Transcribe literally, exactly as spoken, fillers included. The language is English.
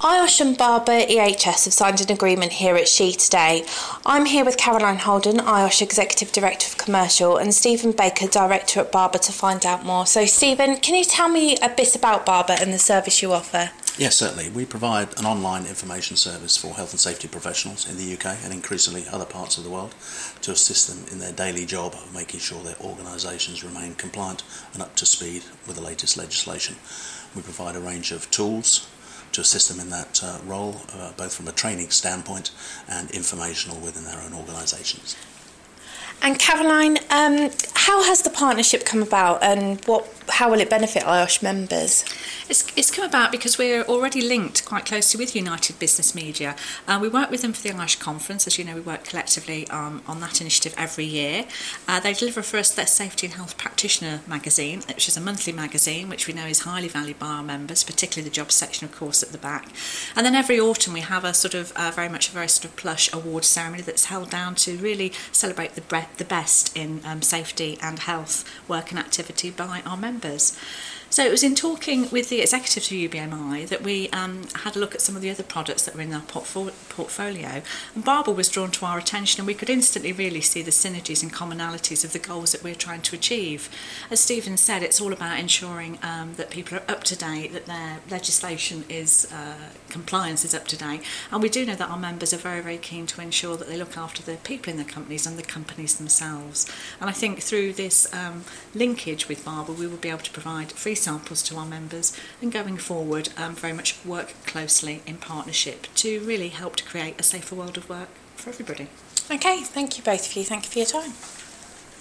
I O S H and Barbour E H S have signed an agreement here at She today. I'm here with Caroline Holden, I O S H Executive Director of Commercial, and Stephen Baker, Director at Barbour, to find out more. So Stephen, can you tell me a bit about Barbour and the service you offer? Yes, certainly. We provide an online information service for health and safety professionals in the U K and increasingly other parts of the world to assist them in their daily job of making sure their organisations remain compliant and up to speed with the latest legislation. We provide a range of tools to assist them in that uh, role, uh, both from a training standpoint and informational within their own organisations. And Caroline, um, how has the partnership come about, and what, how will it benefit I O S H members? It's, it's come about because we're already linked quite closely with United Business Media. Uh, we work with them for the I O S H conference. As you know, we work collectively um, on that initiative every year. Uh, they deliver for us their Safety and Health Practitioner magazine, which is a monthly magazine, which we know is highly valued by our members, particularly the jobs section, of course, at the back. And then every autumn we have a sort of uh, very much a very sort of plush award ceremony that's held down to really celebrate the bre- the best in um, safety and health work and activity by our members. So it was in talking with the executives of U B M I that we um, had a look at some of the other products that were in our portfo- portfolio, and Barbour was drawn to our attention, and we could instantly really see the synergies and commonalities of the goals that we're trying to achieve. As Stephen said, it's all about ensuring um, that people are up to date, that their legislation is, uh, compliance is up to date, and we do know that our members are very, very keen to ensure that they look after the people in their companies and the companies themselves. And I think through this um, linkage with Barbour, we will be able to provide free samples to our members, and going forward um, very much work closely in partnership to really help to create a safer world of work for everybody. Okay, thank you both of you. Thank you for your time.